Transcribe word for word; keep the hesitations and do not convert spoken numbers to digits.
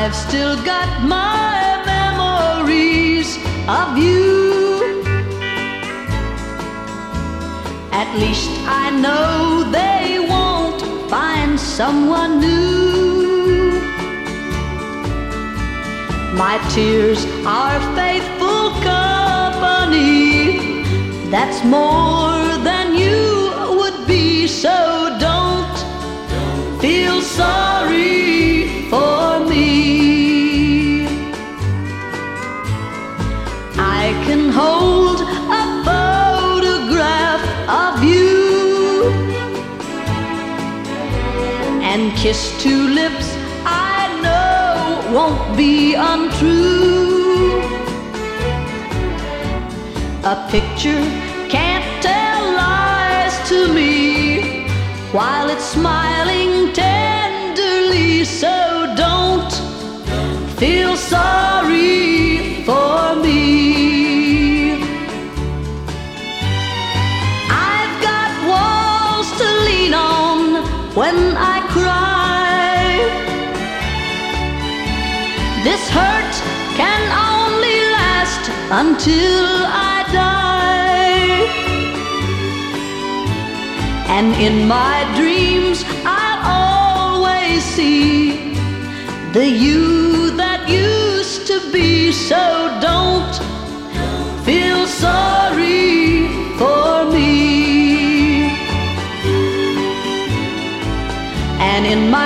I've still got my memories of you. At least I know they won't find someone new. My tears are faithful company. That's more than you would be, so don't feel sorry for me. I can hold a photograph of you and kiss two lips I know won't be untrue. A picture can't tell lies to me while it's smiling tenderly, so don't feel sorry for me. I've got walls to lean on when I cry. This hurt can only last until I die. And in my dreams I'll always see the you that used to be, so don't feel sorry for me. And in my